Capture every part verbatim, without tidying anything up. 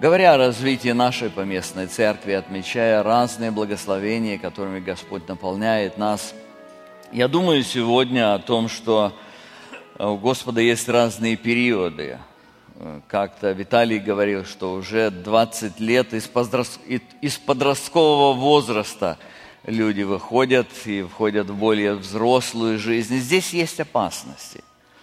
Говоря о развитии нашей поместной церкви, отмечая разные благословения, которыми Господь наполняет нас, я думаю сегодня о том, что у Господа есть разные периоды. Как-то Виталий говорил, что уже двадцать лет из подросткового возраста люди выходят и входят в более взрослую жизнь. И здесь есть опасности.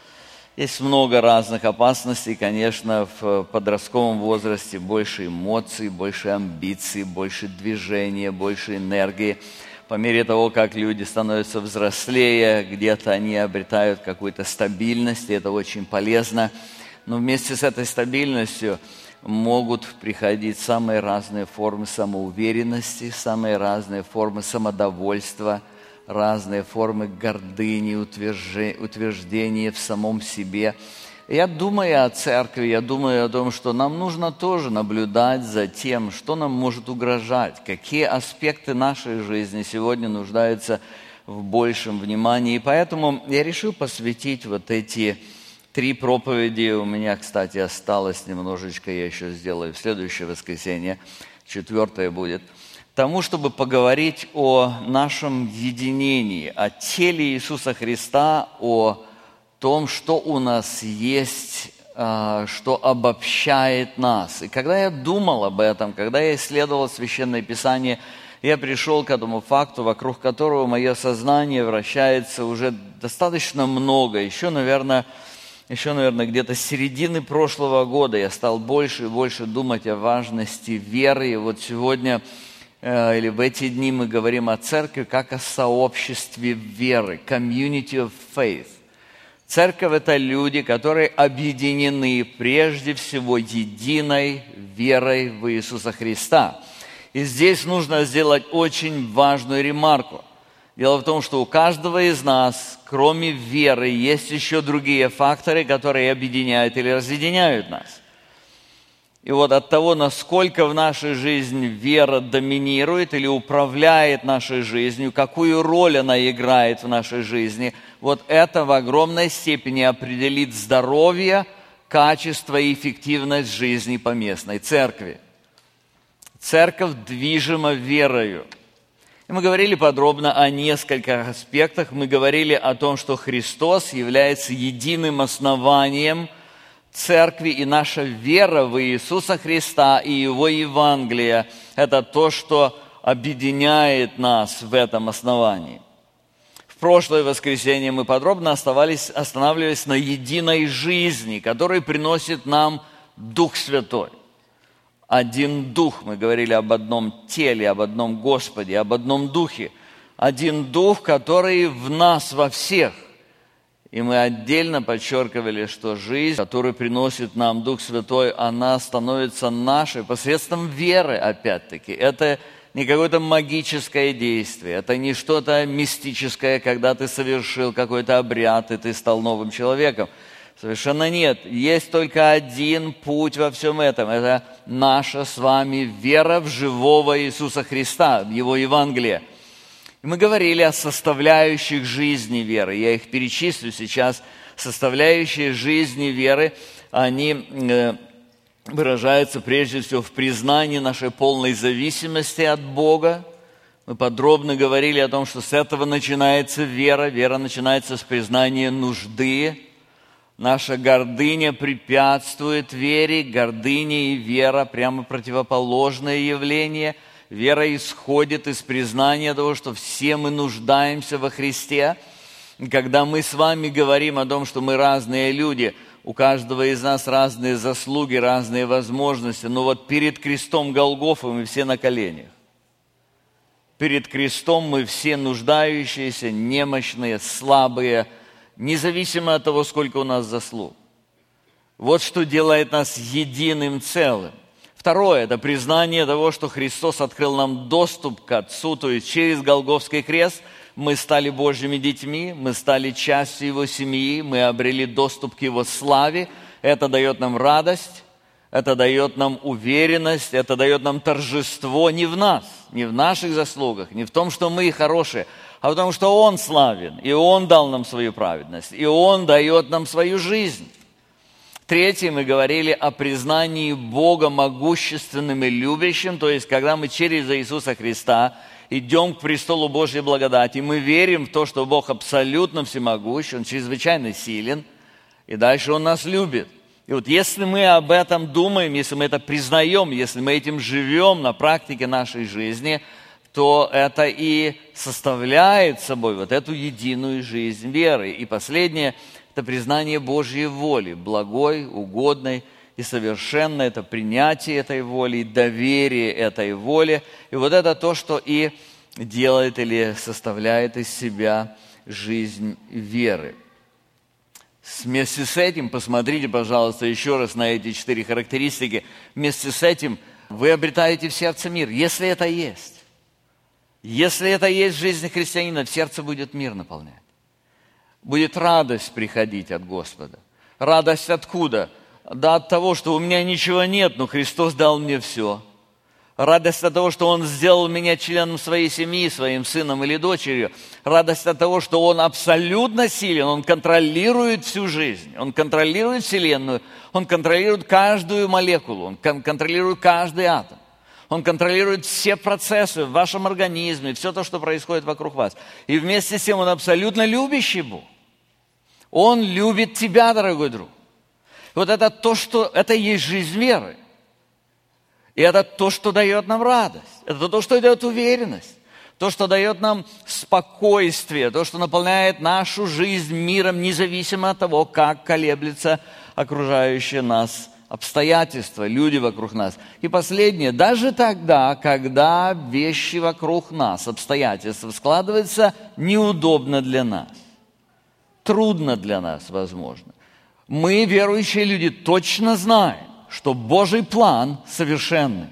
Есть много разных опасностей, конечно, в подростковом возрасте больше эмоций, больше амбиций, больше движения, больше энергии. По мере того, как люди становятся взрослее, где-то они обретают какую-то стабильность, и это очень полезно. Но вместе с этой стабильностью могут приходить самые разные формы самоуверенности, самые разные формы самодовольства, разные формы гордыни, утверждения в самом себе. Я думаю о церкви, я думаю о том, что нам нужно тоже наблюдать за тем, что нам может угрожать, какие аспекты нашей жизни сегодня нуждаются в большем внимании. И поэтому я решил посвятить вот эти три проповеди. У меня, кстати, осталось немножечко, я еще сделаю в следующее воскресенье, четвертое будет, тому, чтобы поговорить о нашем единении, о теле Иисуса Христа, о том, что у нас есть, что обобщает нас. И когда я думал об этом, когда я исследовал Священное Писание, я пришел к этому факту, вокруг которого мое сознание вращается уже достаточно много. Еще, наверное, еще, наверное, где-то с середины прошлого года я стал больше и больше думать о важности веры. И вот сегодня или в эти дни мы говорим о церкви как о сообществе веры, community of faith. Церковь – это люди, которые объединены прежде всего единой верой в Иисуса Христа. И здесь нужно сделать очень важную ремарку. Дело в том, что у каждого из нас, кроме веры, есть еще другие факторы, которые объединяют или разъединяют нас. И вот от того, насколько в нашей жизни вера доминирует или управляет нашей жизнью, какую роль она играет в нашей жизни, вот это в огромной степени определит здоровье, качество и эффективность жизни поместной церкви. Церковь движима верою. И мы говорили подробно о нескольких аспектах. Мы говорили о том, что Христос является единым основанием церкви, и наша вера в Иисуса Христа и Его Евангелие – это то, что объединяет нас в этом основании. В прошлое воскресенье мы подробно оставались, останавливались на единой жизни, которую приносит нам Дух Святой. Один Дух, мы говорили об одном теле, об одном Господе, об одном Духе. Один Дух, который в нас во всех. И мы отдельно подчеркивали, что жизнь, которую приносит нам Дух Святой, она становится нашей посредством веры, опять-таки. Это не какое-то магическое действие, это не что-то мистическое, когда ты совершил какой-то обряд, и ты стал новым человеком. Совершенно нет. Есть только один путь во всем этом. Это наша с вами вера в живого Иисуса Христа, в Его Евангелие. И мы говорили о составляющих жизни веры. Я их перечислю сейчас. Составляющие жизни веры, они э, выражаются прежде всего в признании нашей полной зависимости от Бога. Мы подробно говорили о том, что с этого начинается вера. Вера начинается с признания нужды. Наша гордыня препятствует вере. Гордыня и вера прямо противоположные явления. Вера исходит из признания того, что все мы нуждаемся во Христе. И когда мы с вами говорим о том, что мы разные люди, у каждого из нас разные заслуги, разные возможности, но вот перед крестом Голгофы мы все на коленях. Перед крестом мы все нуждающиеся, немощные, слабые, независимо от того, сколько у нас заслуг. Вот что делает нас единым целым. Второе – это признание того, что Христос открыл нам доступ к Отцу, то есть через Голгофский крест мы стали Божьими детьми, мы стали частью Его семьи, мы обрели доступ к Его славе. Это дает нам радость, это дает нам уверенность, это дает нам торжество не в нас, не в наших заслугах, не в том, что мы хорошие, а в том, что Он славен, и Он дал нам свою праведность, и Он дает нам свою жизнь. третьей мы говорили о признании Бога могущественным и любящим, то есть когда мы через Иисуса Христа идем к престолу Божьей благодати, мы верим в то, что Бог абсолютно всемогущ, Он чрезвычайно силен, и дальше Он нас любит. И вот если мы об этом думаем, если мы это признаем, если мы этим живем на практике нашей жизни, то это и составляет собой вот эту единую жизнь веры. И последнее – это признание Божьей воли, благой, угодной и совершенной. Это принятие этой воли, доверие этой воле. И вот это то, что и делает или составляет из себя жизнь веры. Вместе с этим, посмотрите, пожалуйста, еще раз на эти четыре характеристики. Вместе с этим вы обретаете в сердце мир, если это есть. Если это есть в жизни христианина, в сердце будет мир наполнять. Будет радость приходить от Господа. Радость откуда? Да от того, что у меня ничего нет, но Христос дал мне все. Радость от того, что Он сделал меня членом своей семьи, своим сыном или дочерью. Радость от того, что Он абсолютно силен, Он контролирует всю жизнь, Он контролирует Вселенную, Он контролирует каждую молекулу, Он кон- контролирует каждый атом. Он контролирует все процессы в вашем организме, все то, что происходит вокруг вас. И вместе с тем Он абсолютно любящий Бог. Он любит тебя, дорогой друг. Вот это то, что это и есть жизнь веры. И это то, что дает нам радость. Это то, что дает уверенность. То, что дает нам спокойствие. То, что наполняет нашу жизнь миром, независимо от того, как колеблется окружающее нас обстоятельства, люди вокруг нас. И последнее, даже тогда, когда вещи вокруг нас, обстоятельства складываются неудобно для нас, трудно для нас, возможно, мы, верующие люди, точно знаем, что Божий план совершенный.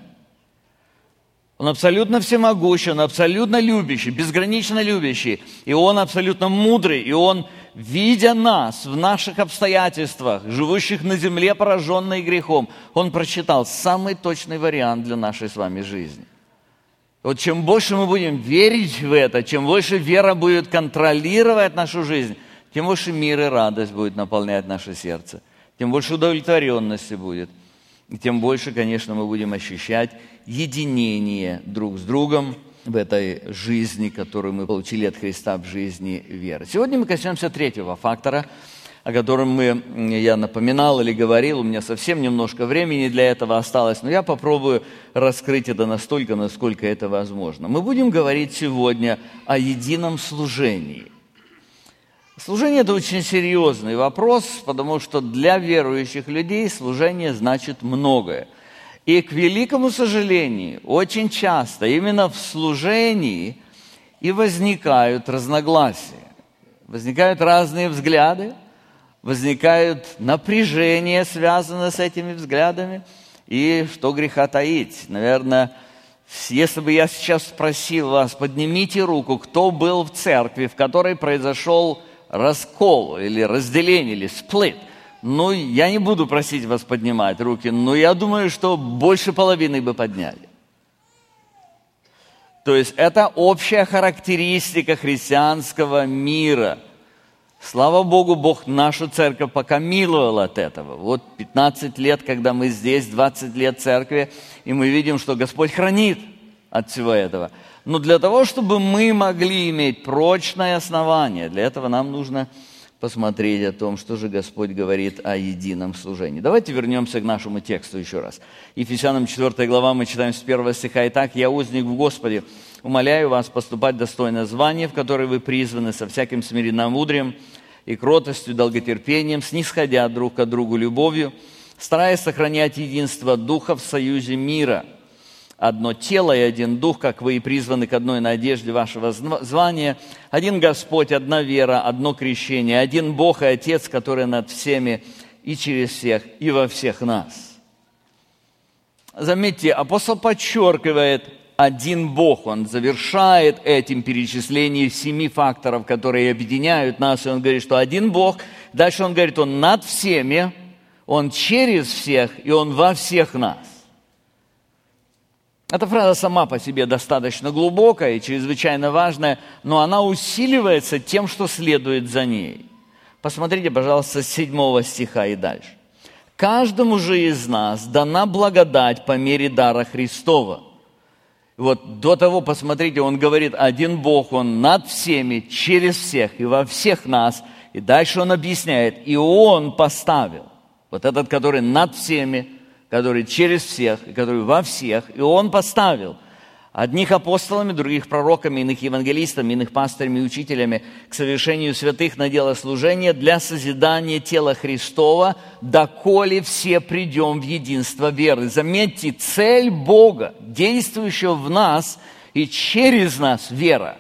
Он абсолютно всемогущий, Он абсолютно любящий, безгранично любящий. И Он абсолютно мудрый, и Он, видя нас в наших обстоятельствах, живущих на земле, пораженной грехом, Он прочитал самый точный вариант для нашей с вами жизни. Вот чем больше мы будем верить в это, чем больше вера будет контролировать нашу жизнь, тем больше мир и радость будет наполнять наше сердце, тем больше удовлетворенности будет. И тем больше, конечно, мы будем ощущать единение друг с другом в этой жизни, которую мы получили от Христа в жизни веры. Сегодня мы коснемся третьего фактора, о котором мы, я напоминал или говорил, у меня совсем немножко времени для этого осталось, но я попробую раскрыть это настолько, насколько это возможно. Мы будем говорить сегодня о едином служении. Служение – это очень серьезный вопрос, потому что для верующих людей служение значит многое. И, к великому сожалению, очень часто именно в служении и возникают разногласия. Возникают разные взгляды, возникают напряжения, связанные с этими взглядами. И что греха таить? Наверное, если бы я сейчас спросил вас, поднимите руку, кто был в церкви, в которой произошел раскол или разделение, или сплит. Ну, я не буду просить вас поднимать руки, но я думаю, что больше половины бы подняли. То есть это общая характеристика христианского мира. Слава Богу, Бог нашу церковь пока миловал от этого. Вот пятнадцать лет, когда мы здесь, двадцать лет церкви, и мы видим, что Господь хранит от всего этого. Но для того, чтобы мы могли иметь прочное основание, для этого нам нужно посмотреть о том, что же Господь говорит о едином служении. Давайте вернемся к нашему тексту еще раз. Ефесянам четвёртая глава, мы читаем с первого стиха. «Итак, я, узник в Господе, умоляю вас поступать достойно звания, в которое вы призваны, со всяким смиренномудрием и кротостью, долготерпением, снисходя друг к другу любовью, стараясь сохранять единство Духа в союзе мира. Одно тело и один дух, как вы и призваны к одной надежде вашего звания. Один Господь, одна вера, одно крещение, один Бог и Отец, который над всеми и через всех, и во всех нас». Заметьте, апостол подчеркивает один Бог. Он завершает этим перечисление семи факторов, которые объединяют нас. И он говорит, что один Бог. Дальше он говорит, Он над всеми, Он через всех, и Он во всех нас. Эта фраза сама по себе достаточно глубокая и чрезвычайно важная, но она усиливается тем, что следует за ней. Посмотрите, пожалуйста, с седьмого стиха и дальше. Каждому же из нас дана благодать по мере дара Христова. Вот до того, посмотрите, он говорит, один Бог, Он над всеми, через всех и во всех нас. И дальше он объясняет, и Он поставил. Вот этот, который над всеми, который через всех, и который во всех, и Он поставил. Одних апостолами, других пророками, иных евангелистами, иных пастырями и учителями к совершению святых на дело служения для созидания тела Христова, доколе все придем в единство веры. Заметьте, цель Бога, действующего в нас и через нас, вера.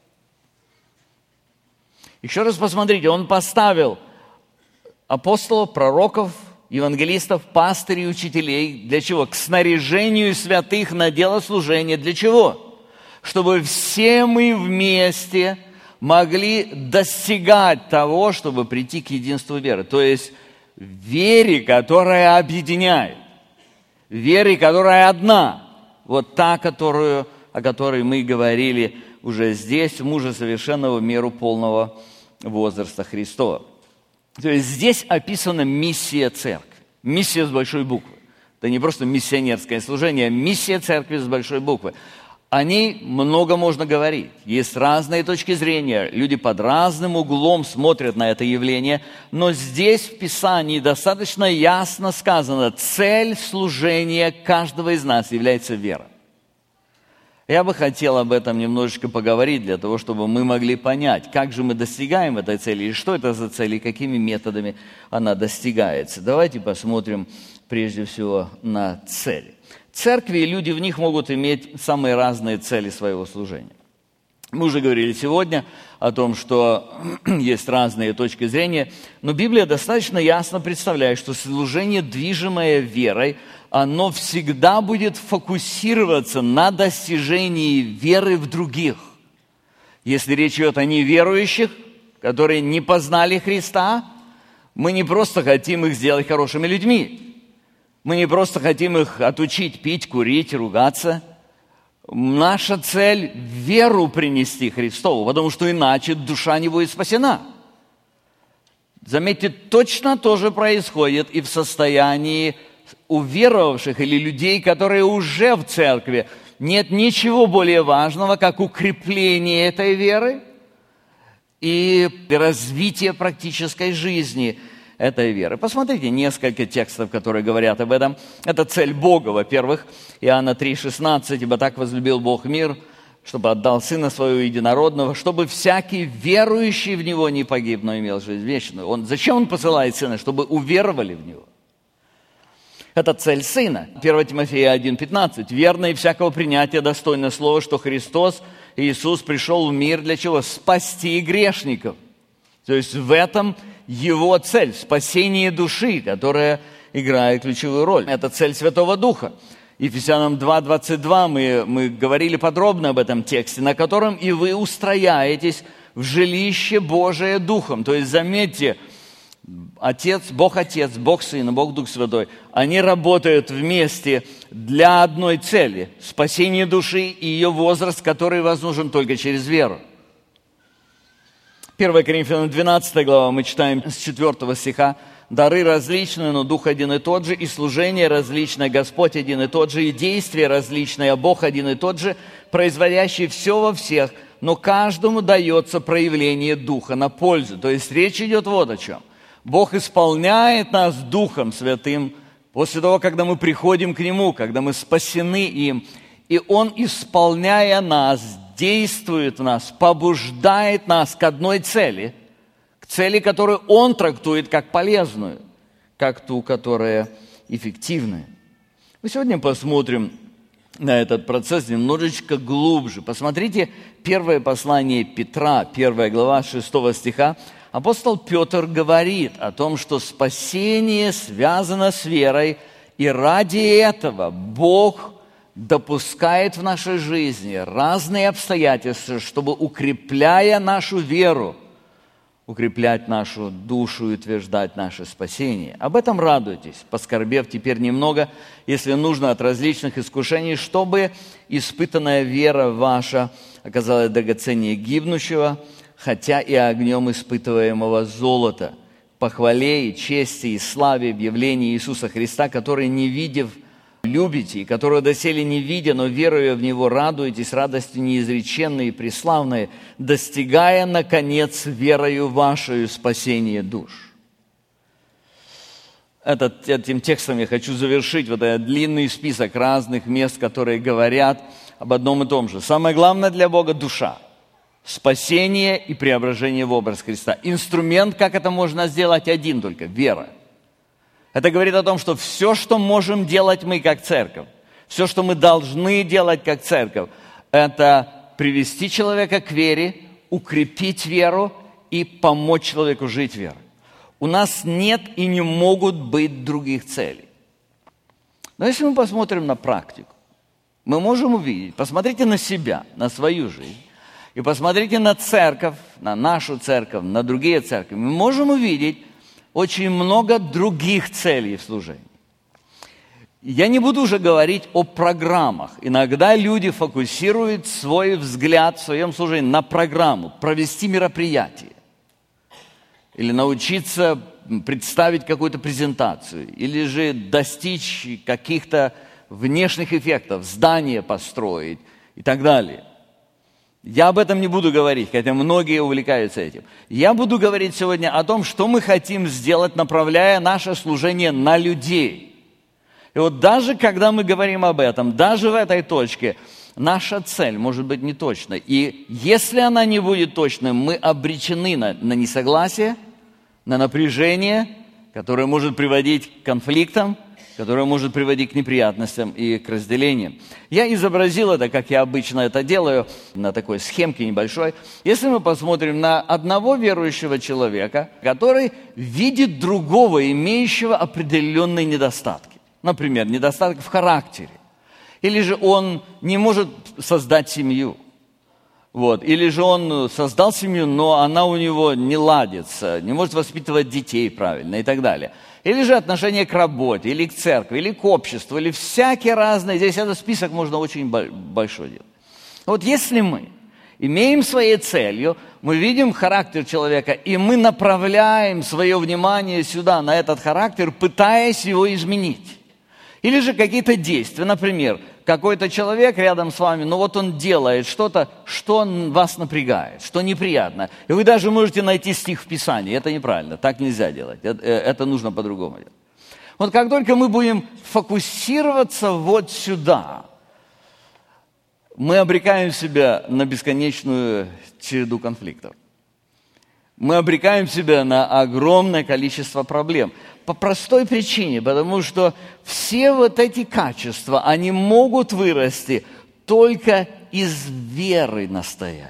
Еще раз посмотрите, Он поставил апостолов, пророков, евангелистов, пастырей, учителей. Для чего? К снаряжению святых на дело служения. Для чего? Чтобы все мы вместе могли достигать того, чтобы прийти к единству веры. То есть вере, которая объединяет. Вере, которая одна. Вот та, которую, о которой мы говорили уже здесь, мужа совершенного в меру полного возраста Христова. То есть здесь описана миссия церкви. Миссия с большой буквы. Это не просто миссионерское служение, а миссия церкви с большой буквы. О ней много можно говорить. Есть разные точки зрения. Люди под разным углом смотрят на это явление. Но здесь в Писании достаточно ясно сказано, цель служения каждого из нас является вера. Я бы хотел об этом немножечко поговорить, для того, чтобы мы могли понять, как же мы достигаем этой цели, и что это за цель, и какими методами она достигается. Давайте посмотрим прежде всего на цели. Церкви и люди в них могут иметь самые разные цели своего служения. Мы уже говорили сегодня о том, что есть разные точки зрения, но Библия достаточно ясно представляет, что служение, движимое верой, оно всегда будет фокусироваться на достижении веры в других. Если речь идет о неверующих, которые не познали Христа, мы не просто хотим их сделать хорошими людьми. Мы не просто хотим их отучить пить, курить, ругаться. Наша цель – веру принести Христову, потому что иначе душа не будет спасена. Заметьте, точно то же происходит и в состоянии уверовавших или людей, которые уже в церкви. Нет ничего более важного, как укрепление этой веры и развитие практической жизни этой веры. Посмотрите несколько текстов, которые говорят об этом. Это цель Бога, во-первых, Иоанна три шестнадцать, «Ибо так возлюбил Бог мир, чтобы отдал Сына Своего Единородного, чтобы всякий верующий в Него не погиб, но имел жизнь вечную». Он, зачем Он посылает Сына? Чтобы уверовали в Него. Это цель Сына. первое Тимофея один пятнадцать. «Верно и всякого принятия достойно слова, что Христос, Иисус, пришел в мир для чего? Спасти грешников». То есть в этом Его цель, спасение души, которая играет ключевую роль. Это цель Святого Духа. Ефесянам два двадцать два мы, мы говорили подробно об этом тексте, на котором и вы устрояетесь в жилище Божие Духом. То есть заметьте, Отец, Бог Отец, Бог Сын, Бог Дух Святой, они работают вместе для одной цели – спасения души и ее возраст, который возможен только через веру. первое Коринфянам двенадцатая глава, мы читаем с четвёртого стиха. «Дары различные, но Дух один и тот же, и служение различное, Господь один и тот же, и действие различное, а Бог один и тот же, производящий все во всех, но каждому дается проявление Духа на пользу». То есть речь идет вот о чем. Бог исполняет нас Духом Святым после того, когда мы приходим к Нему, когда мы спасены им. И Он, исполняя нас, действует в нас, побуждает нас к одной цели, к цели, которую Он трактует как полезную, как ту, которая эффективная. Мы сегодня посмотрим на этот процесс немножечко глубже. Посмотрите первое послание Петра, первая глава, шестого стиха. Апостол Петр говорит о том, что спасение связано с верой, и ради этого Бог допускает в нашей жизни разные обстоятельства, чтобы, укрепляя нашу веру, укреплять нашу душу и утверждать наше спасение. Об этом радуйтесь, поскорбев теперь немного, если нужно, от различных искушений, чтобы испытанная вера ваша оказалась драгоценнее гибнущего, хотя и огнем испытываемого золота, похвале и чести и славе в явлении Иисуса Христа, который, не видев, любите, и которого доселе не видя, но веруя в Него, радуетесь радостью неизреченной и преславной, достигая, наконец, верою вашей спасения душ». Этот, этим текстом я хочу завершить вот этот длинный список разных мест, которые говорят об одном и том же. Самое главное для Бога – душа. Спасение и преображение в образ Христа. Инструмент, как это можно сделать, один только – вера. Это говорит о том, что все, что можем делать мы как церковь, все, что мы должны делать как церковь, это привести человека к вере, укрепить веру и помочь человеку жить верой. У нас нет и не могут быть других целей. Но если мы посмотрим на практику, мы можем увидеть, посмотрите на себя, на свою жизнь, и посмотрите на церковь, на нашу церковь, на другие церкви, мы можем увидеть очень много других целей в служении. Я не буду уже говорить о программах. Иногда люди фокусируют свой взгляд в своем служении на программу, провести мероприятие. Или научиться представить какую-то презентацию, или же достичь каких-то внешних эффектов, здание построить и так далее. Я об этом не буду говорить, хотя многие увлекаются этим. Я буду говорить сегодня о том, что мы хотим сделать, направляя наше служение на людей. И вот даже когда мы говорим об этом, даже в этой точке, наша цель может быть неточной. И если она не будет точной, мы обречены на, на несогласие, на напряжение, которое может приводить к конфликтам, которое может приводить к неприятностям и к разделениям. Я изобразил это, как я обычно это делаю, на такой схемке небольшой. Если мы посмотрим на одного верующего человека, который видит другого, имеющего определенные недостатки. Например, недостаток в характере. Или же он не может создать семью. Вот. Или же он создал семью, но она у него не ладится, не может воспитывать детей правильно и так далее. Или же отношение к работе, или к церкви, или к обществу, или всякие разные. Здесь этот список можно очень большой делать. Вот если мы имеем своей целью, мы видим характер человека, и мы направляем свое внимание сюда, на этот характер, пытаясь его изменить. Или же какие-то действия, например, какой-то человек рядом с вами, ну вот он делает что-то, что вас напрягает, что неприятно. И вы даже можете найти стих в Писании. Это неправильно, так нельзя делать. Это, это нужно по-другому делать. Вот как только мы будем фокусироваться вот сюда, мы обрекаем себя на бесконечную череду конфликтов. Мы обрекаем себя на огромное количество проблем. По простой причине, потому что все вот эти качества, они могут вырасти только из веры настоящей.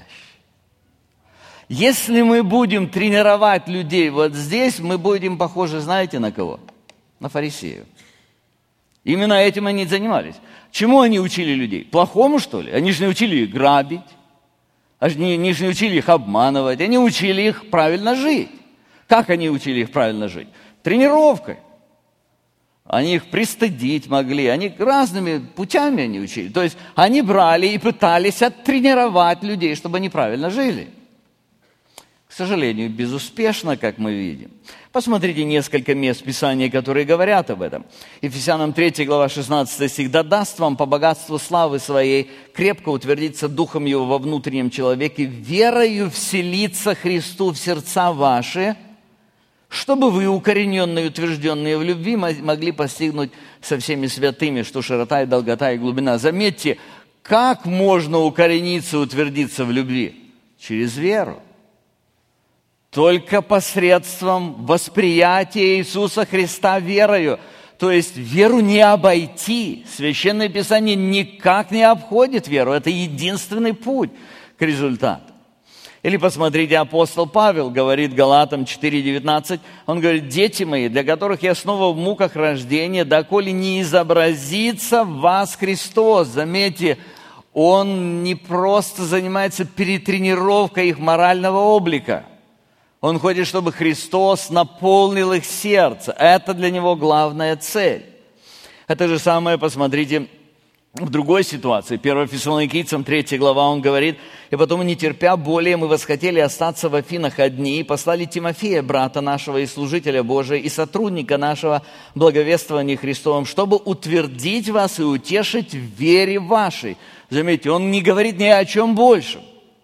Если мы будем тренировать людей вот здесь, мы будем похожи, знаете, на кого? На фарисеев. Именно этим они занимались. Чему они учили людей? Плохому, что ли? Они же не учили их грабить. Они, они же не учили их обманывать. Они учили их правильно жить. Как они учили их правильно жить? Тренировкой. Они их пристыдить могли. Они разными путями они учили. То есть они брали и пытались оттренировать людей, чтобы они правильно жили. К сожалению, безуспешно, как мы видим. Посмотрите несколько мест Писания, которые говорят об этом. Ефесянам третья глава шестнадцатый стих. «Да даст вам по богатству славы своей крепко утвердиться духом его во внутреннем человеке, верою вселиться Христу в сердца ваши, чтобы вы, укорененные и утвержденные в любви, могли постигнуть со всеми святыми, что широта и долгота и глубина». Заметьте, как можно укорениться и утвердиться в любви? Через веру. Только посредством восприятия Иисуса Христа верою. То есть веру не обойти. Священное Писание никак не обходит веру. Это единственный путь к результату. Или посмотрите, апостол Павел говорит Галатам четыре девятнадцать. Он говорит: «Дети мои, для которых я снова в муках рождения, доколе не изобразится в вас Христос». Заметьте, он не просто занимается перетренировкой их морального облика. Он хочет, чтобы Христос наполнил их сердце. Это для него главная цель. Это же самое, посмотрите, В другой ситуации, первое Фессалоникийцам, третья глава, он говорит: «И потом, не терпя более, мы восхотели остаться в Афинах одни, и послали Тимофея, брата нашего и служителя Божия, и сотрудника нашего благовествования Христовым, чтобы утвердить вас и утешить в вере вашей». Заметьте, он не говорит ни о чем большем.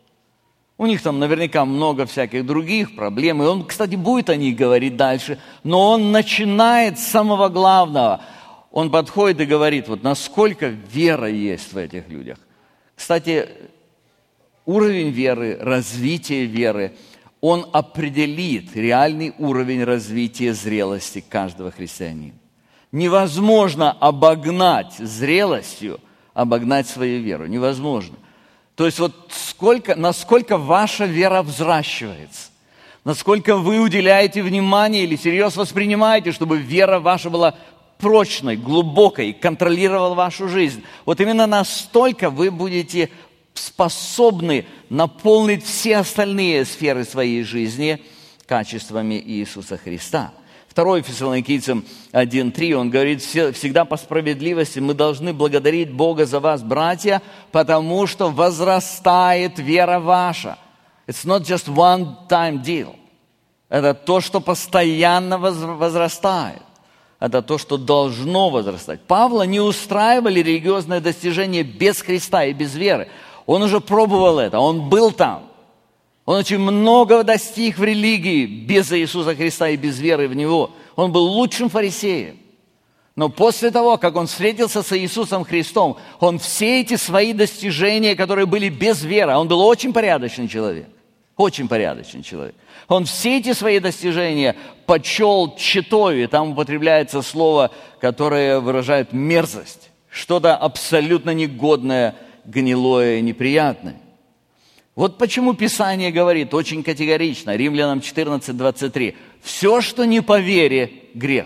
У них там наверняка много всяких других проблем, и он, кстати, будет о них говорить дальше, но он начинает с самого главного. Он подходит и говорит, вот насколько вера есть в этих людях. Кстати, уровень веры, развитие веры, он определит реальный уровень развития зрелости каждого христианина. Невозможно обогнать зрелостью, обогнать свою веру. Невозможно. То есть вот сколько, насколько ваша вера взращивается, насколько вы уделяете внимание или серьезно воспринимаете, чтобы вера ваша была прочной, глубокой, контролировала вашу жизнь. Вот именно настолько вы будете способны наполнить все остальные сферы своей жизни качествами Иисуса Христа. Второе Фессалоникийцам один три, он говорит: «Всегда по справедливости мы должны благодарить Бога за вас, братья, потому что возрастает вера ваша». It's not just one-time deal. Это то, что постоянно возрастает. Это то, что должно возрастать. Павла не устраивали религиозные достижения без Христа и без веры. Он уже пробовал это, он был там. Он очень много достиг в религии без Иисуса Христа и без веры в Него. Он был лучшим фарисеем. Но после того, как он встретился с Иисусом Христом, он все эти свои достижения, которые были без веры, он был очень порядочный человек. Очень порядочный человек. Он все эти свои достижения почел тщетою, и там употребляется слово, которое выражает мерзость, что-то абсолютно негодное, гнилое, неприятное. Вот почему Писание говорит очень категорично, Римлянам четырнадцать двадцать три, все, что не по вере, грех.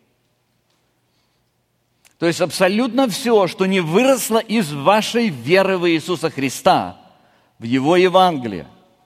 То есть абсолютно все, что не выросло из вашей веры в Иисуса Христа, в Его Евангелие,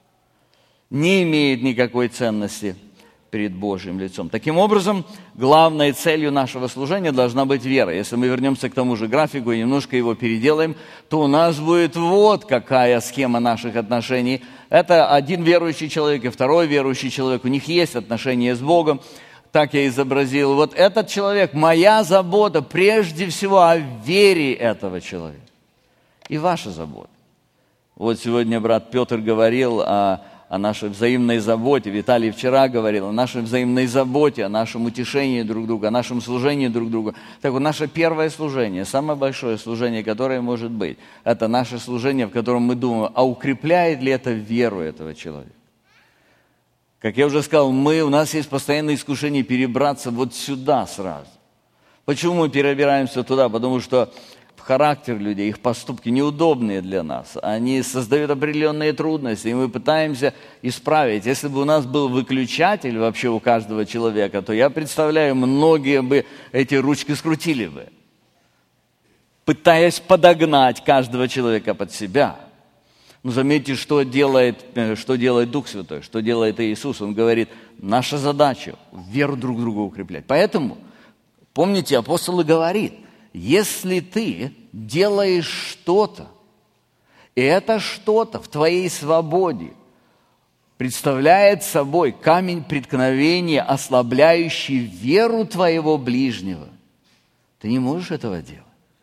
не имеет никакой ценности перед Божьим лицом. Таким образом, главной целью нашего служения должна быть вера. Если мы вернемся к тому же графику и немножко его переделаем, то у нас будет вот какая схема наших отношений. Это один верующий человек и второй верующий человек. У них есть отношения с Богом. Так я изобразил. Вот этот человек, моя забота прежде всего о вере этого человека. И ваша забота. Вот сегодня брат Петр говорил о о нашей взаимной заботе. Виталий вчера говорил о нашей взаимной заботе, о нашем утешении друг друга, о нашем служении друг другу. Так вот, наше первое служение, самое большое служение, которое может быть, это наше служение, в котором мы думаем, а укрепляет ли это веру этого человека? Как я уже сказал, мы, у нас есть постоянное искушение перебраться вот сюда сразу. Почему мы перебираемся туда? Потому что характер людей, их поступки неудобные для нас. Они создают определенные трудности, и мы пытаемся исправить. Если бы у нас был выключатель вообще у каждого человека, то я представляю, многие бы эти ручки скрутили бы, пытаясь подогнать каждого человека под себя. Но заметьте, что делает, что делает Дух Святой, что делает Иисус. Он говорит, наша задача – веру друг друга укреплять. Поэтому, помните, апостол и говорит, если ты делаешь что-то, и это что-то в твоей свободе представляет собой камень преткновения, ослабляющий веру твоего ближнего, ты не можешь этого делать.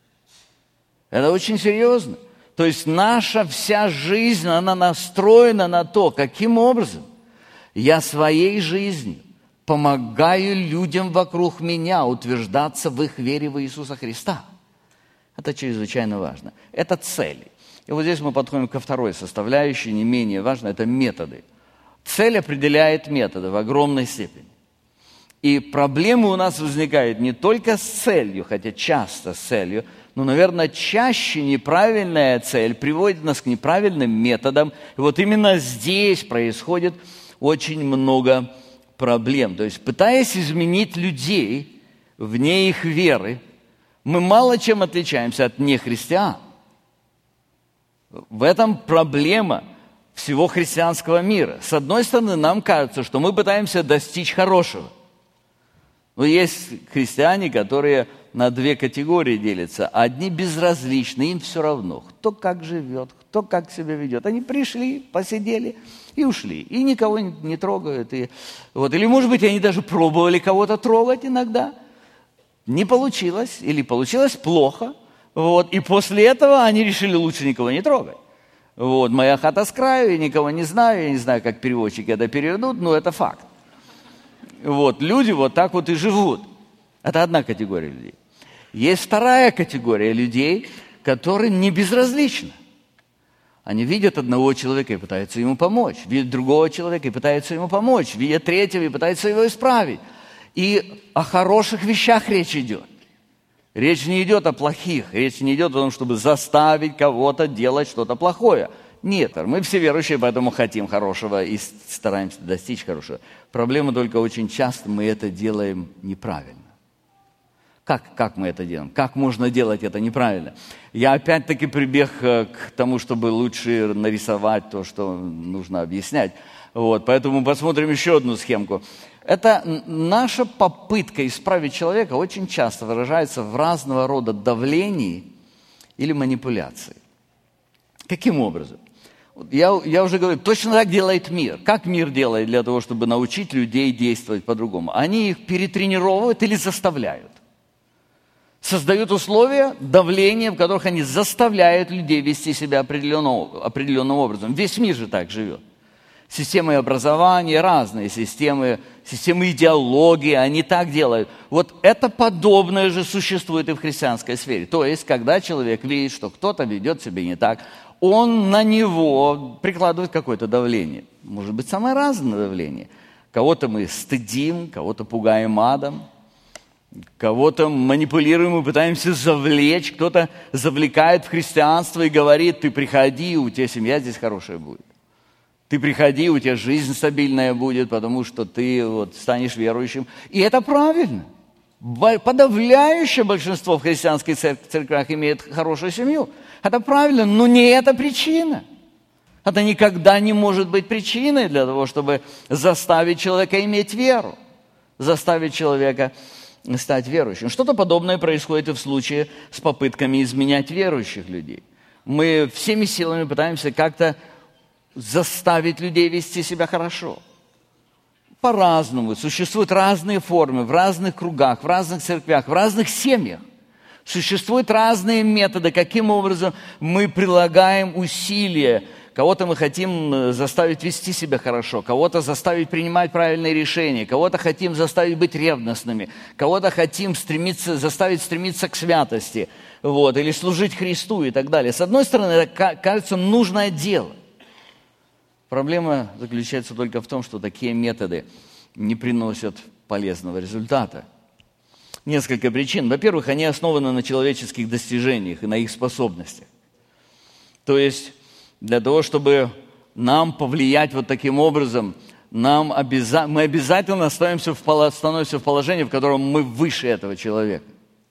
Это очень серьезно. То есть наша вся жизнь, она настроена на то, каким образом я своей жизнью помогаю людям вокруг меня утверждаться в их вере в Иисуса Христа. Это чрезвычайно важно. Это цели. И вот здесь мы подходим ко второй составляющей, не менее важной, это методы. Цель определяет методы в огромной степени. И проблемы у нас возникают не только с целью, хотя часто с целью, но, наверное, чаще неправильная цель приводит нас к неправильным методам. И вот именно здесь происходит очень много проблем. То есть, пытаясь изменить людей вне их веры, мы мало чем отличаемся от нехристиан. В этом проблема всего христианского мира. С одной стороны, нам кажется, что мы пытаемся достичь хорошего. Но есть христиане, которые на две категории делятся. Одни безразличны, им все равно, кто как живет, кто как себя ведет. Они пришли, посидели и ушли, и никого не, не трогают. И, вот. Или, может быть, они даже пробовали кого-то трогать иногда. Не получилось, или получилось плохо. Вот. И после этого они решили лучше никого не трогать. Вот. Моя хата с краю, я никого не знаю, я не знаю, как переводчики это переведут, но это факт. Вот. Люди вот так вот и живут. Это одна категория людей. Есть вторая категория людей, которым не безразлично. Они видят одного человека и пытаются ему помочь, видят другого человека и пытаются ему помочь, видят третьего и пытаются его исправить. И о хороших вещах речь идет. Речь не идет о плохих, речь не идет о том, чтобы заставить кого-то делать что-то плохое. Нет, мы все верующие, поэтому хотим хорошего и стараемся достичь хорошего. Проблема только очень часто мы это делаем неправильно. Как, как мы это делаем? Как можно делать это неправильно? Я опять-таки прибег к тому, чтобы лучше нарисовать то, что нужно объяснять. Вот, поэтому посмотрим еще одну схемку. Это наша попытка исправить человека очень часто выражается в разного рода давлении или манипуляции. Каким образом? Я, я уже говорю, точно так делает мир. Как мир делает для того, чтобы научить людей действовать по-другому? Они их перетренировывают или заставляют. Создают условия давления, в которых они заставляют людей вести себя определенным, определенным образом. Весь мир же так живет. Системы образования, разные системы, системы идеологии, они так делают. Вот это подобное же существует и в христианской сфере. То есть, когда человек видит, что кто-то ведет себя не так, он на него прикладывает какое-то давление. Может быть, самое разное давление. Кого-то мы стыдим, кого-то пугаем адом. Кого-то манипулируем и пытаемся завлечь, кто-то завлекает в христианство и говорит: ты приходи, у тебя семья здесь хорошая будет. Ты приходи, у тебя жизнь стабильная будет, потому что ты вот станешь верующим. И это правильно. Подавляющее большинство в христианских церквях имеет хорошую семью. Это правильно, но не это причина. Это никогда не может быть причиной для того, чтобы заставить человека иметь веру, заставить человека стать верующим. Что-то подобное происходит и в случае с попытками изменять верующих людей. Мы всеми силами пытаемся как-то заставить людей вести себя хорошо. По-разному. Существуют разные формы в разных кругах, в разных церквях, в разных семьях. Существуют разные методы, каким образом мы прилагаем усилия. Кого-то мы хотим заставить вести себя хорошо, кого-то заставить принимать правильные решения, кого-то хотим заставить быть ревностными, кого-то хотим стремиться, заставить стремиться к святости, вот, или служить Христу и так далее. С одной стороны, это кажется нужное дело. Проблема заключается только в том, что такие методы не приносят полезного результата. Несколько причин. Во-первых, они основаны на человеческих достижениях и на их способностях. То есть для того, чтобы нам повлиять вот таким образом, нам обяза... мы обязательно становимся в, становимся в положении, в котором мы выше этого человека.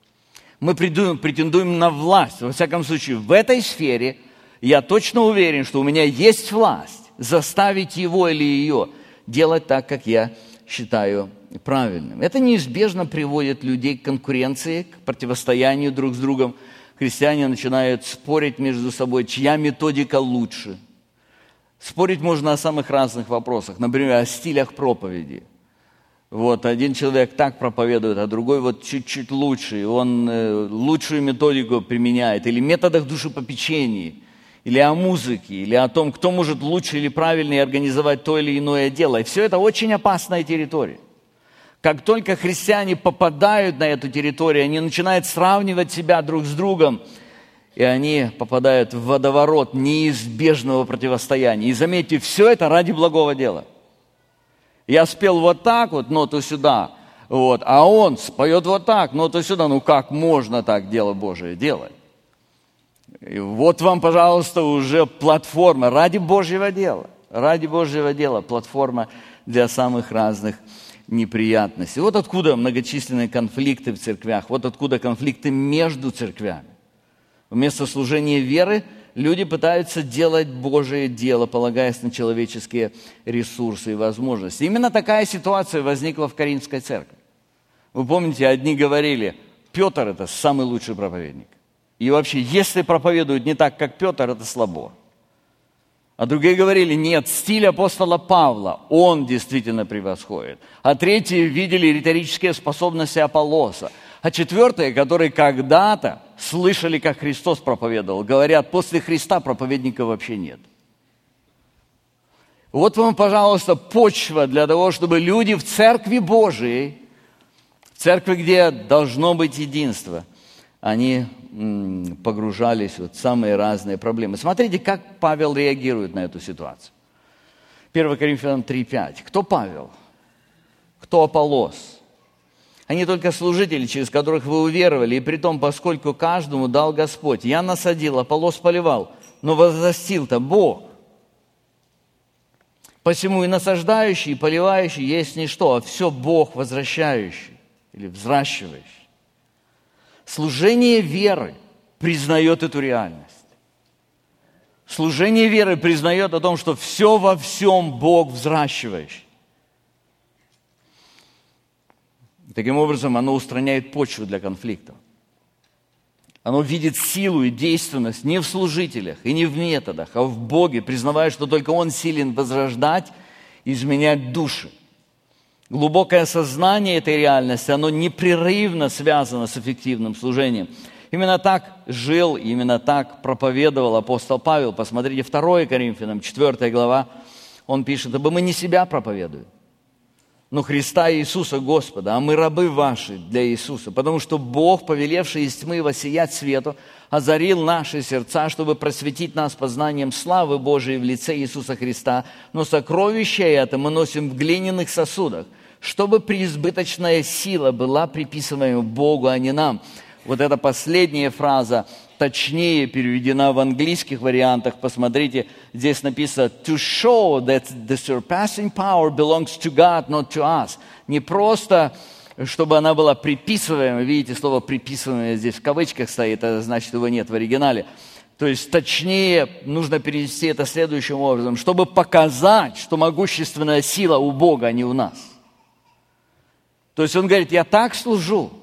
Мы претендуем, претендуем на власть. Во всяком случае, в этой сфере я точно уверен, что у меня есть власть заставить его или ее делать так, как я считаю правильным. Это неизбежно приводит людей к конкуренции, к противостоянию друг с другом. Христиане начинают спорить между собой, чья методика лучше. Спорить можно о самых разных вопросах, например, о стилях проповеди. Вот один человек так проповедует, а другой вот чуть-чуть лучше, и он э, лучшую методику применяет, или методах душепопечения, или о музыке, или о том, кто может лучше или правильнее организовать то или иное дело. И все это очень опасная территория. Как только христиане попадают на эту территорию, они начинают сравнивать себя друг с другом, и они попадают в водоворот неизбежного противостояния. И заметьте, все это ради благого дела. Я спел вот так вот, ноту сюда, вот, а он споет вот так, ноту сюда. Ну как можно так дело Божие делать? И вот вам, пожалуйста, уже платформа ради Божьего дела. Ради Божьего дела платформа для самых разных неприятностей. Вот откуда многочисленные конфликты в церквях, вот откуда конфликты между церквями. Вместо служения веры люди пытаются делать Божие дело, полагаясь на человеческие ресурсы и возможности. Именно такая ситуация возникла в Коринфской церкви. Вы помните, одни говорили: Петр – это самый лучший проповедник. И вообще, если проповедуют не так, как Петр, это слабо. А другие говорили, нет, стиль апостола Павла, он действительно превосходит. А третьи видели риторические способности Аполлоса. А четвертые, которые когда-то слышали, как Христос проповедовал, говорят, после Христа проповедника вообще нет. Вот вам, пожалуйста, почва для того, чтобы люди в Церкви Божией, в Церкви, где должно быть единство, они м, погружались в самые разные проблемы. Смотрите, как Павел реагирует на эту ситуацию. первое Коринфянам три пять. Кто Павел? Кто Аполлос? Они только служители, через которых вы уверовали, и притом, поскольку каждому дал Господь. Я насадил, Аполлос поливал, но возрастил-то Бог. Посему и насаждающий, и поливающий есть не что, а все Бог возвращающий или взращивающий. Служение веры признает эту реальность. Служение веры признает о том, что все во всем Бог взращивающий. Таким образом, оно устраняет почву для конфликтов. Оно видит силу и действенность не в служителях и не в методах, а в Боге, признавая, что только Он силен возрождать и изменять души. Глубокое осознание этой реальности, оно непрерывно связано с эффективным служением. Именно так жил, именно так проповедовал апостол Павел. Посмотрите, второе Коринфянам, четвёртая глава, он пишет, «Ибо мы не себя проповедуем, но Христа Иисуса Господа, а мы рабы ваши для Иисуса, потому что Бог, повелевший из тьмы воссиять свету, озарил наши сердца, чтобы просветить нас познанием славы Божией в лице Иисуса Христа. Но сокровище это мы носим в глиняных сосудах, чтобы преизбыточная сила была приписываема Богу, а не нам». Вот эта последняя фраза точнее переведена в английских вариантах. Посмотрите, здесь написано «to show that the surpassing power belongs to God, not to us». Не просто, чтобы она была приписываема. Видите, слово «приписываемое» здесь в кавычках стоит, это значит, его нет в оригинале. То есть точнее нужно перевести это следующим образом, чтобы показать, что могущественная сила у Бога, а не у нас. То есть он говорит, я так служу,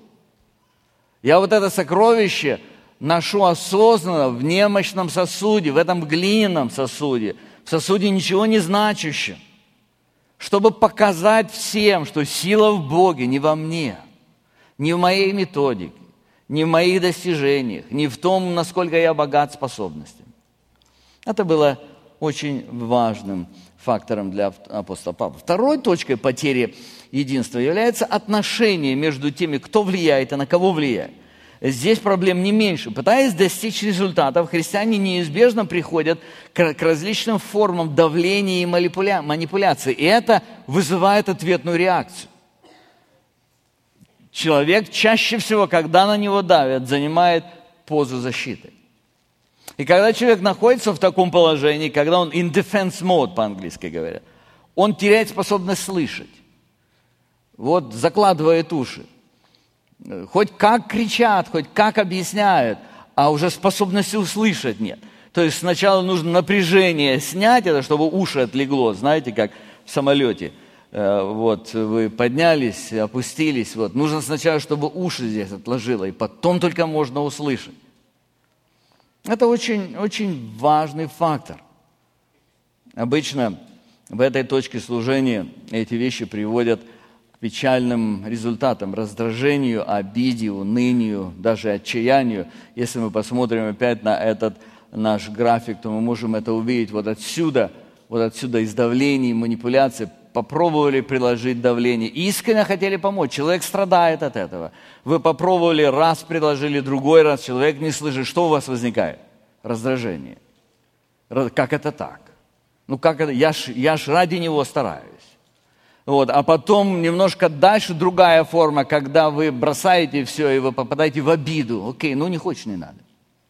я вот это сокровище ношу осознанно в немощном сосуде, в этом глиняном сосуде, в сосуде ничего не значащем, чтобы показать всем, что сила в Боге не во мне, не в моей методике, не в моих достижениях, не в том, насколько я богат способностями. Это было очень важным фактором для апостола Павла. Второй точкой потери единства является отношение между теми, кто влияет и на кого влияет. Здесь проблем не меньше. Пытаясь достичь результатов, христиане неизбежно приходят к, к различным формам давления и манипуля... манипуляции. И это вызывает ответную реакцию. Человек чаще всего, когда на него давят, занимает позу защиты. И когда человек находится в таком положении, когда он in defense mode, по-английски говорят, он теряет способность слышать. Вот закладывает уши. Хоть как кричат, хоть как объясняют, а уже способности услышать нет. То есть сначала нужно напряжение снять, это чтобы уши отлегло. Знаете, как в самолете. Вот вы поднялись, опустились. Вот. Нужно сначала, чтобы уши здесь отложило, и потом только можно услышать. Это очень, очень важный фактор. Обычно в этой точке служения эти вещи приводят к печальным результатам, раздражению, обиде, унынию, даже отчаянию. Если мы посмотрим опять на этот наш график, то мы можем это увидеть вот отсюда, вот отсюда из давления, манипуляций. Попробовали приложить давление, искренне хотели помочь, человек страдает от этого. Вы попробовали, раз предложили, другой раз, человек не слышит, что у вас возникает? Раздражение. Как это так? Ну как это? Я ж, я ж ради него стараюсь. Вот. А потом немножко дальше другая форма, когда вы бросаете все, и вы попадаете в обиду. Окей, ну не хочешь, не надо.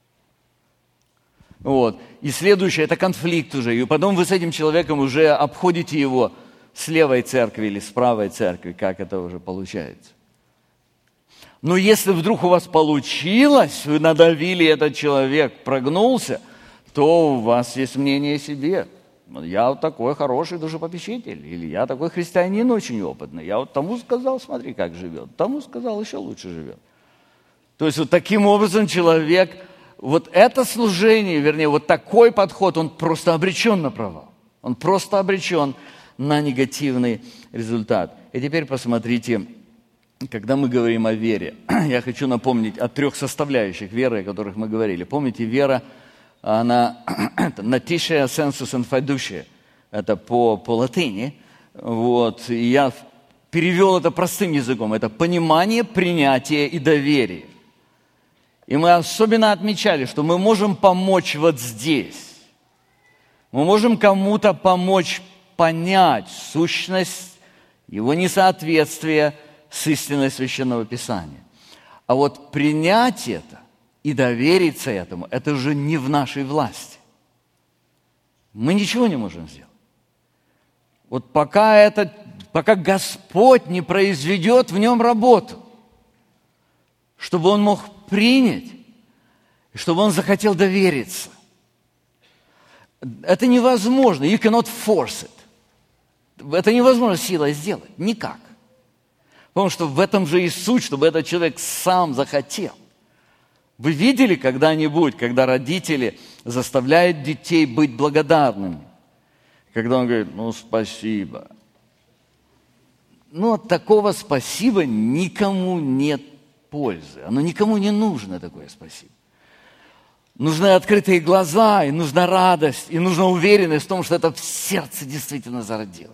Вот. И следующее, это конфликт уже. И потом вы с этим человеком уже обходите его с левой церкви или с правой церкви, как это уже получается. Но если вдруг у вас получилось, вы надавили, этот человек прогнулся, то у вас есть мнение о себе. Я вот такой хороший душепопечитель, или я такой христианин очень опытный. Я вот тому сказал, смотри, как живет, тому сказал, еще лучше живет. То есть вот таким образом человек, вот это служение, вернее, вот такой подход, он просто обречен на провал. Он просто обречен на негативный результат. И теперь посмотрите, когда мы говорим о вере, я хочу напомнить о трех составляющих веры, о которых мы говорили. Помните, вера, она «notitia sensus and fiducia», это по, по латыни. Вот. И я перевел это простым языком. Это понимание, принятие и доверие. И мы особенно отмечали, что мы можем помочь вот здесь. Мы можем кому-то помочь понять сущность, его несоответствие с истиной Священного Писания. А вот принять это и довериться этому, это уже не в нашей власти. Мы ничего не можем сделать. Вот пока, это, пока Господь не произведет в нем работу, чтобы он мог принять, и чтобы он захотел довериться. Это невозможно. You cannot force it. Это невозможно силой сделать. Никак. Потому что в этом же и суть, чтобы этот человек сам захотел. Вы видели когда-нибудь, когда родители заставляют детей быть благодарными? Когда он говорит, ну, спасибо. Ну, от такого спасибо никому нет пользы. Оно никому не нужно, такое спасибо. Нужны открытые глаза, и нужна радость, и нужна уверенность в том, что это в сердце действительно зародилось.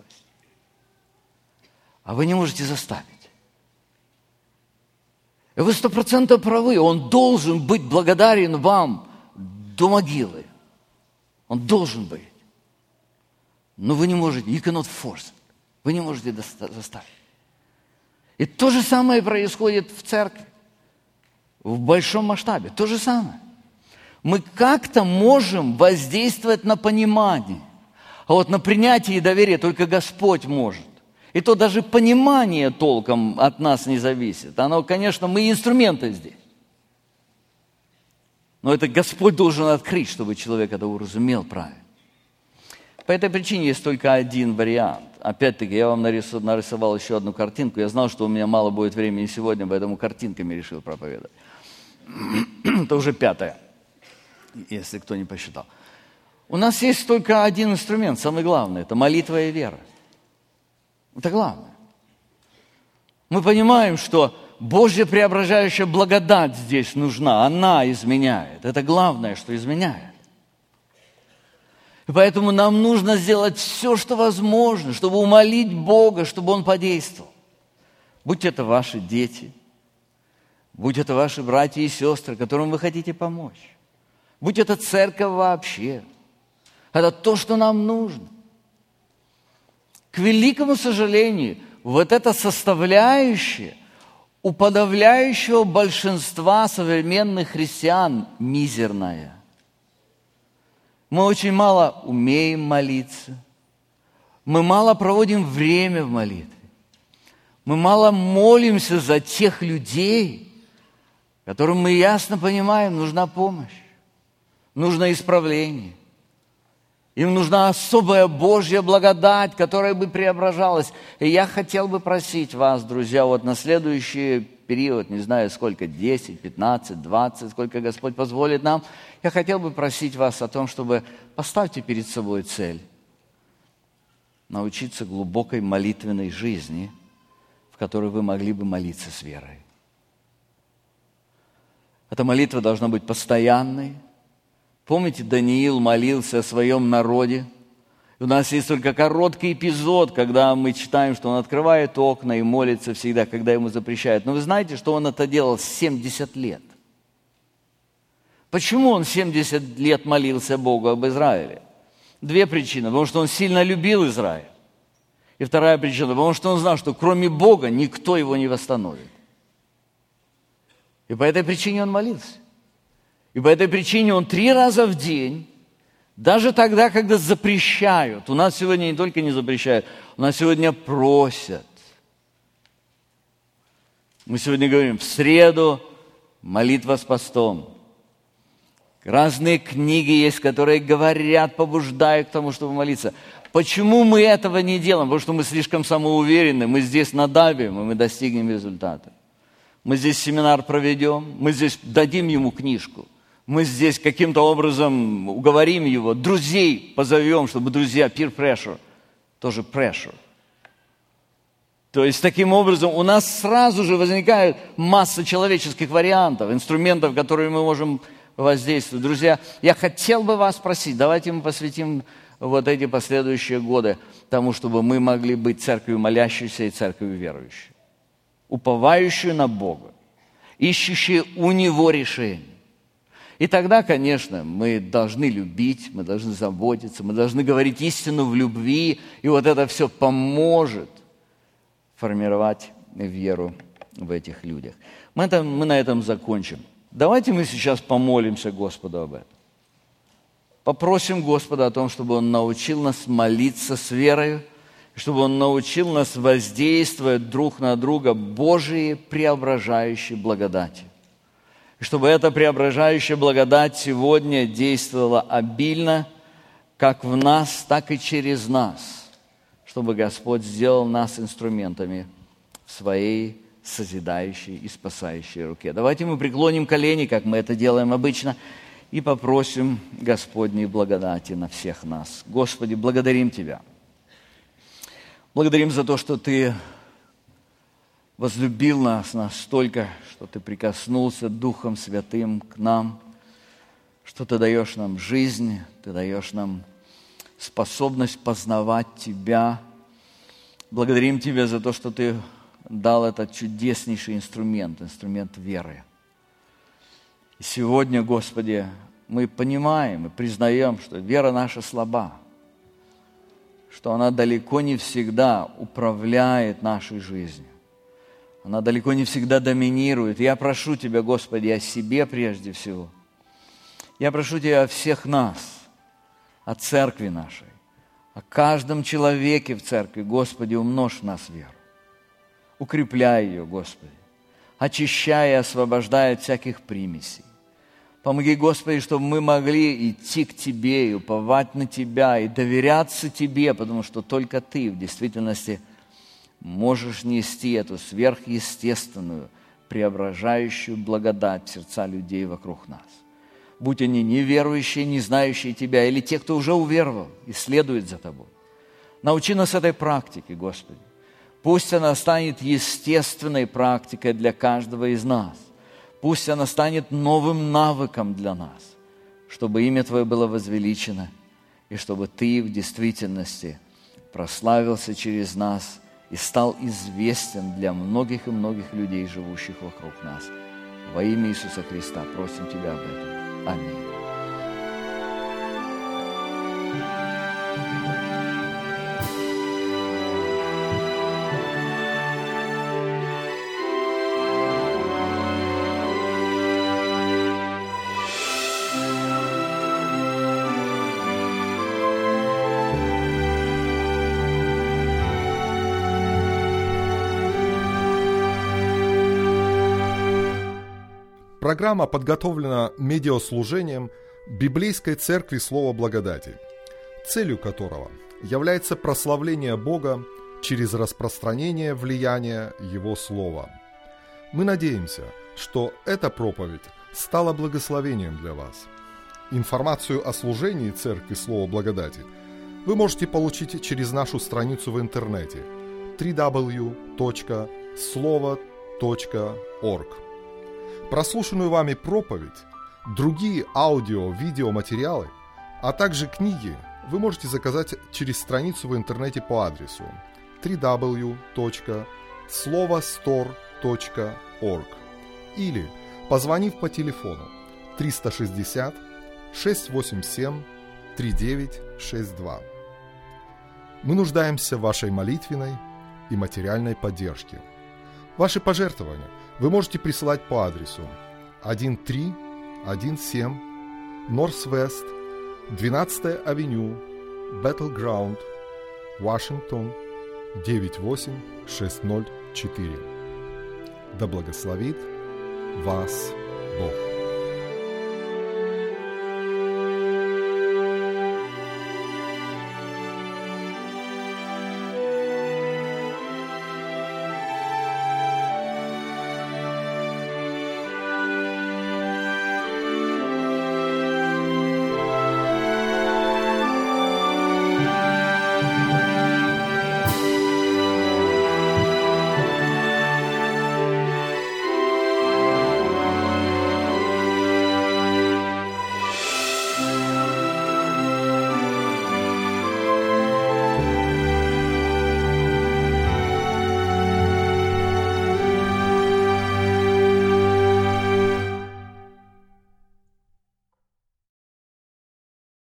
А вы не можете заставить. И вы сто процентов правы. Он должен быть благодарен вам до могилы. Он должен быть. Но вы не можете, you cannot force it. Вы не можете заставить. И то же самое происходит в церкви. В большом масштабе. То же самое. Мы как-то можем воздействовать на понимание. А вот на принятие и доверие только Господь может. И то даже понимание толком от нас не зависит. Оно, конечно, мы инструменты здесь. Но это Господь должен открыть, чтобы человек это уразумел правильно. По этой причине есть только один вариант. Опять-таки, я вам нарисовал, нарисовал еще одну картинку. Я знал, что у меня мало будет времени сегодня, поэтому картинками решил проповедовать. Это уже пятое, если кто не посчитал. У нас есть только один инструмент, самый главный. Это молитва и вера. Это главное. Мы понимаем, что Божья преображающая благодать здесь нужна. Она изменяет. Это главное, что изменяет. И поэтому нам нужно сделать все, что возможно, чтобы умолить Бога, чтобы Он подействовал. Будь это ваши дети, будь это ваши братья и сестры, которым вы хотите помочь. Будь это церковь вообще. Это то, что нам нужно. К великому сожалению, вот эта составляющая у подавляющего большинства современных христиан мизерная. Мы очень мало умеем молиться. Мы мало проводим время в молитве. Мы мало молимся за тех людей, которым мы ясно понимаем, нужна помощь, нужно исправление. Им нужна особая Божья благодать, которая бы преображалась. И я хотел бы просить вас, друзья, вот на следующий период, не знаю сколько, десять, пятнадцать, двадцать, сколько Господь позволит нам, я хотел бы просить вас о том, чтобы поставьте перед собой цель. Научиться глубокой молитвенной жизни, в которой вы могли бы молиться с верой. Эта молитва должна быть постоянной. Помните, Даниил молился о своем народе? У нас есть только короткий эпизод, когда мы читаем, что он открывает окна и молится всегда, когда ему запрещают. Но вы знаете, что он это делал семьдесят лет? Почему он семьдесят лет молился Богу об Израиле? Две причины. Потому что он сильно любил Израиль. И вторая причина, потому что он знал, что кроме Бога никто его не восстановит. И по этой причине он молился. И по этой причине он три раза в день, даже тогда, когда запрещают, у нас сегодня не только не запрещают, у нас сегодня просят. Мы сегодня говорим, в среду молитва с постом. Разные книги есть, которые говорят, побуждают к тому, чтобы молиться. Почему мы этого не делаем? Потому что мы слишком самоуверены, мы здесь надавим, и мы достигнем результата. мы здесь семинар проведем, мы здесь дадим ему книжку, мы здесь каким-то образом уговорим его, друзей позовем, чтобы друзья, peer pressure, тоже pressure. То есть, таким образом, у нас сразу же возникает масса человеческих вариантов, инструментов, которые мы можем воздействовать. Друзья, я хотел бы вас спросить, давайте мы посвятим вот эти последующие годы тому, чтобы мы могли быть церковью молящейся и церковью верующей, уповающей на Бога, ищущей у Него решение. И тогда, конечно, мы должны любить, мы должны заботиться, мы должны говорить истину в любви, и вот это все поможет формировать веру в этих людях. Мы, это, мы на этом закончим. Давайте мы сейчас помолимся Господу об этом. Попросим Господа о том, чтобы Он научил нас молиться с верою, чтобы Он научил нас воздействовать друг на друга Божией преображающей благодатью. И чтобы эта преображающая благодать сегодня действовала обильно, как в нас, так и через нас, чтобы Господь сделал нас инструментами в своей созидающей и спасающей руке. Давайте мы преклоним колени, как мы это делаем обычно, и попросим Господней благодати на всех нас. Господи, благодарим Тебя. Благодарим за то, что Ты возлюбил нас настолько, что Ты прикоснулся Духом Святым к нам, что Ты даешь нам жизнь, Ты даешь нам способность познавать Тебя. Благодарим Тебя за то, что Ты дал этот чудеснейший инструмент, инструмент веры. И сегодня, Господи, мы понимаем и признаем, что вера наша слаба, что она далеко не всегда управляет нашей жизнью. Она далеко не всегда доминирует. Я прошу Тебя, Господи, о себе прежде всего. Я прошу Тебя о всех нас, о церкви нашей, о каждом человеке в церкви. Господи, умножь в нас веру. Укрепляй ее, Господи, очищай и освобождай от всяких примесей. Помоги, Господи, чтобы мы могли идти к Тебе и уповать на Тебя, и доверяться Тебе, потому что только Ты в действительности можешь нести эту сверхъестественную, преображающую благодать в сердца людей вокруг нас. Будь они неверующие, не знающие Тебя, или те, кто уже уверовал и следует за Тобой. Научи нас этой практике, Господи. Пусть она станет естественной практикой для каждого из нас. Пусть она станет новым навыком для нас, чтобы имя Твое было возвеличено, и чтобы Ты в действительности прославился через нас и стал известен для многих и многих людей, живущих вокруг нас. Во имя Иисуса Христа просим Тебя об этом. Аминь. Программа подготовлена медиаслужением Библейской Церкви Слова Благодати, целью которого является прославление Бога через распространение влияния Его Слова. Мы надеемся, что эта проповедь стала благословением для вас. Информацию о служении Церкви Слова Благодати вы можете получить через нашу страницу в интернете дабл ю дабл ю дабл ю точка слово точка орг. Прослушанную вами проповедь, другие аудио-видеоматериалы, а также книги вы можете заказать через страницу в интернете по адресу дабл ю дабл ю дабл ю точка слово стор точка орг или позвонив по телефону триста шестьдесят шестьсот восемьдесят семь тридцать девять шестьдесят два. Мы нуждаемся в вашей молитвенной и материальной поддержке. Ваши пожертвования вы можете присылать по адресу тысяча триста семнадцать Норс-Вест, двенадцатая авеню, Battleground, Вашингтон, девять восемь шесть ноль четыре. Да благословит вас Бог.